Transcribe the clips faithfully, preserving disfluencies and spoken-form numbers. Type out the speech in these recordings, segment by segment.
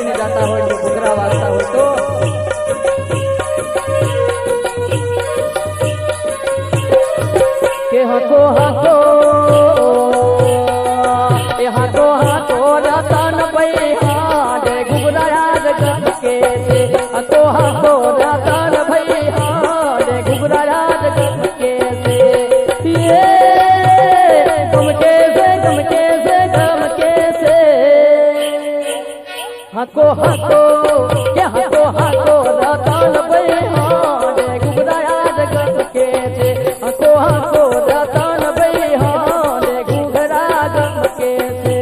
बेसी ने जाता हो जो घुघरा वाजता हो तो के हाथो हाथो ए हाथो हाथो रतन भैया रे घुघरा याद गम के से हाथो हाथो रतन भैया रे घुघरा याद गम के से ये गम के से गम के से गम के से हाथो हाथो के हाथो हाथो रतन भैया रे घुघरा याद गम के से हाथो हाथो रतन भैया रे घुघरा गम के से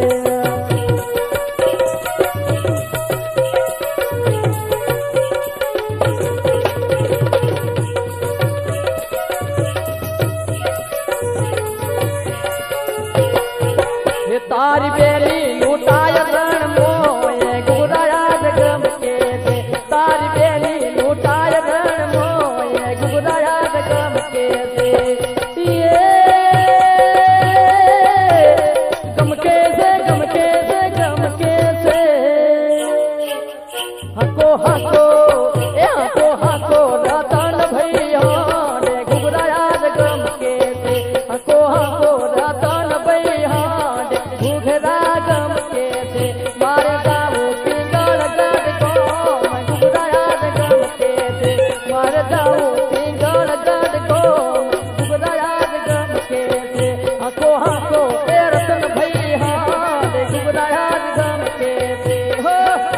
तारी बेली लूटाय रण मोए घुघरा याद गम के से तारी बेली लूटाय रण मोए घुघरा याद गम के से ये गम के से गम के से गम के से हको हको ए हको हको रतन भैया रे घुघरा याद गम के से हको हको रतन भैया घुघरा गम के से मारे जाऊ पिंगल गद को घुघरा याद गम के से मारे जाऊ पिंगल गद को घुघरा याद गम के से हको हको ए रतन भैया रे घुघरा याद गम के से हो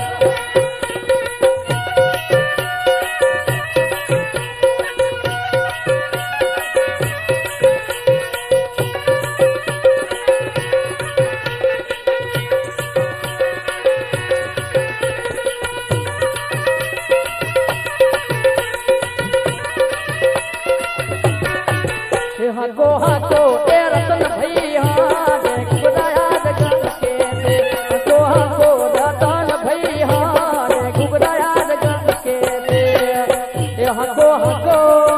हको हको ए रतन भैया रे घुघरा याद गम के से हको हको रतन भैया रे घुघरा याद गम के से ए हको हको